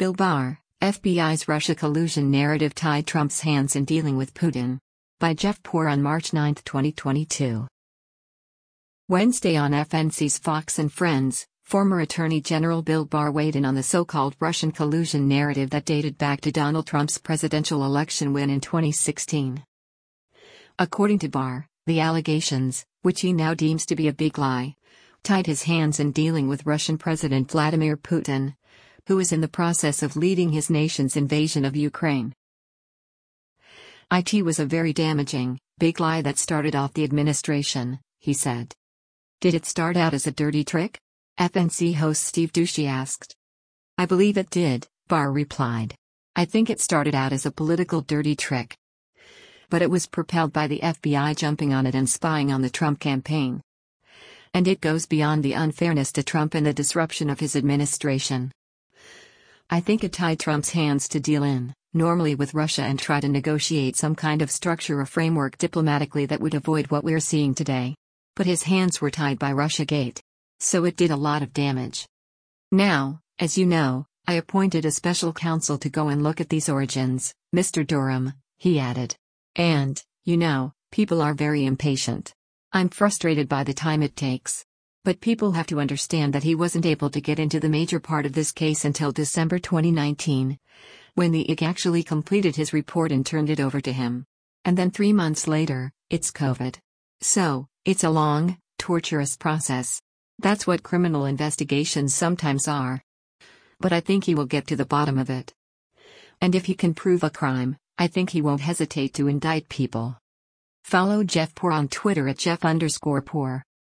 Bill Barr, FBI's Russia collusion narrative tied Trump's hands in dealing with Putin. By Jeff Poor on March 9, 2022. Wednesday on FNC's Fox and Friends, former Attorney General Bill Barr weighed in on the so-called Russian collusion narrative that dated back to Donald Trump's presidential election win in 2016. According to Barr, the allegations, which he now deems to be a big lie, tied his hands in dealing with Russian President Vladimir Putin, who is in the process of leading his nation's invasion of Ukraine. It was a very damaging, big lie that started off the administration, he said. Did it start out as a dirty trick? FNC host Steve Doocy asked. I believe it did, Barr replied. I think it started out as a political dirty trick. But it was propelled by the FBI jumping on it and spying on the Trump campaign. And it goes beyond the unfairness to Trump and the disruption of his administration. I think it tied Trump's hands to deal in, normally with Russia, and try to negotiate some kind of structure or framework diplomatically that would avoid what we're seeing today. But his hands were tied by Russiagate. So it did a lot of damage. Now, as you know, I appointed a special counsel to go and look at these origins, Mr. Durham, he added. And, you know, people are very impatient. I'm frustrated by the time it takes. But people have to understand that he wasn't able to get into the major part of this case until December 2019, when the IG actually completed his report and turned it over to him. And then 3 months later, it's COVID. So, it's a long, torturous process. That's what criminal investigations sometimes are. But I think he will get to the bottom of it. And if he can prove a crime, I think he won't hesitate to indict people. Follow Jeff Poor on Twitter at Jeff_Poor.